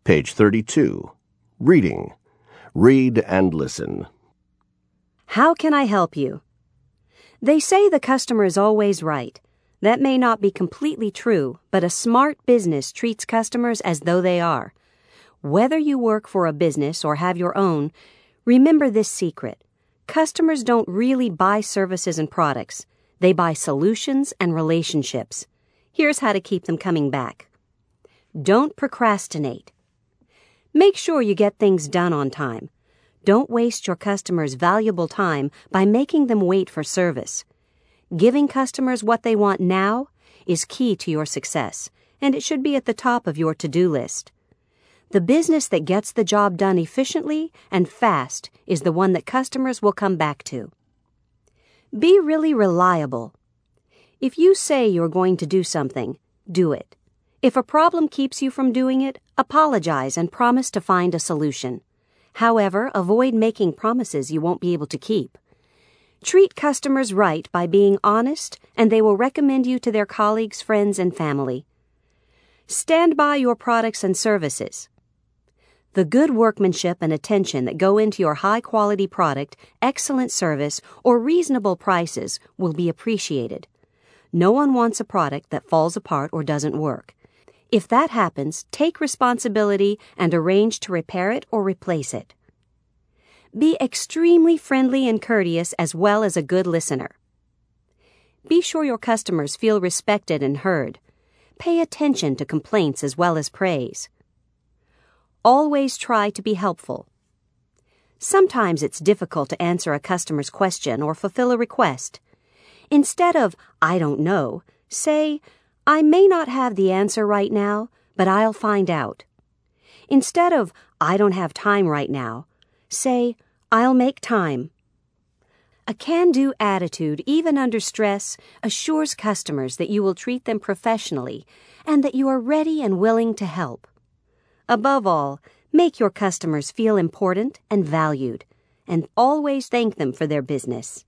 Page 32. Reading. Read and listen. How can I help you? They say the customer is always right. That may not be completely true, but a smart business treats customers as though they are. Whether you work for a business or have your own, remember this secret. Customers don't really buy services and products. They buy solutions and relationships. Here's how to keep them coming back. Don't procrastinate. Make sure you get things done on time. Don't waste your customers' valuable time by making them wait for service. Giving customers what they want now is key to your success, and it should be at the top of your to-do list. The business that gets the job done efficiently and fast is the one that customers will come back to. Be really reliable. If you say you're going to do something, do it. If a problem keeps you from doing it, apologize and promise to find a solution. However, avoid making promises you won't be able to keep. Treat customers right by being honest, and they will recommend you to their colleagues, friends, and family. Stand by your products and services. The good workmanship and attention that go into your high-quality product, excellent service, or reasonable prices will be appreciated. No one wants a product that falls apart or doesn't work. If that happens, take responsibility and arrange to repair it or replace it. Be extremely friendly and courteous as well as a good listener. Be sure your customers feel respected and heard. Pay attention to complaints as well as praise. Always try to be helpful. Sometimes it's difficult to answer a customer's question or fulfill a request. Instead of, "I don't know," say, "I may not have the answer right now, but I'll find out." Instead of, "I don't have time right now," say, "I'll make time." A can-do attitude, even under stress, assures customers that you will treat them professionally and that you are ready and willing to help. Above all, make your customers feel important and valued, and always thank them for their business.